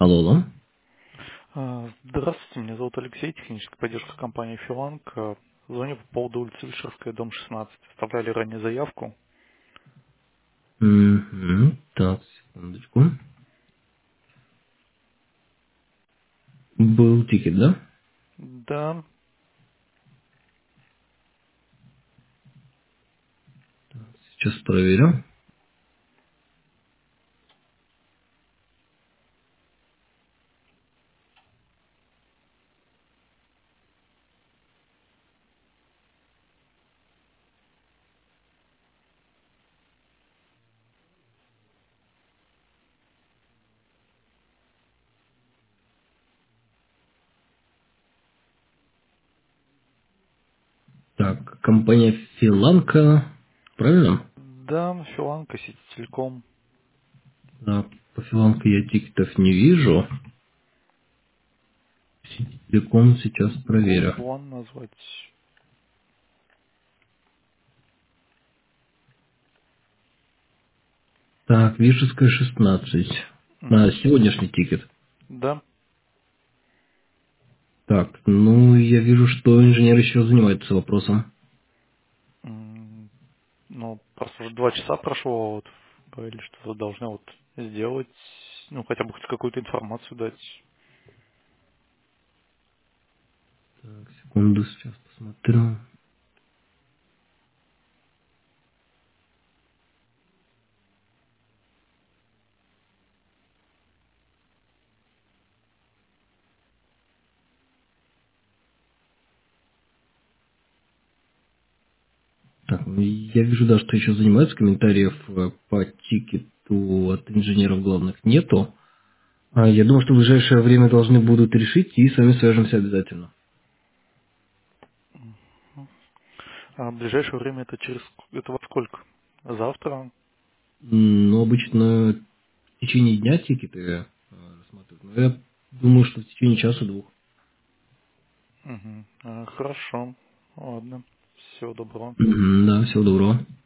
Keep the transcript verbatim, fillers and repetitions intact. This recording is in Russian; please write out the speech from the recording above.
Алло, алло. А, Здравствуйте, меня зовут Алексей, техническая поддержка компании Филанг. А, Звоню по поводу улицы Вишерская, дом шестнадцать. Оставляли ранее заявку. Мгм. Так, секундочку. Был тикет, да? Да, Сейчас проверю. Так, компания Филанка. Правильно? да, Филанг, сеть Телеком. Да, по Филанке я тикетов не вижу. Телеком сейчас Group проверю. One назвать. Так, Вишеская шестнадцать. А, Мгм. сегодняшний тикет. Да, Так, ну, я вижу, что инженер еще занимается вопросом. м, ну, просто уже два часа прошло, вот, говорили, что вы должны вот сделать, ну, хотя бы хоть какую-то информацию дать. Так, секунду, сейчас посмотрю. Так, ну, я вижу, да, что еще занимаются, комментариев э, по тикету от инженеров главных нету. А, я думаю, что в ближайшее время должны будут решить и с вами свяжемся обязательно. А в ближайшее время это через, это во сколько? Завтра? М, Но обычно в течение дня тикеты э, рассматривают. Но я думаю, что в течение часа-двух. Мгм. А, Хорошо, ладно, всего доброго. Мгм, да, всего доброго.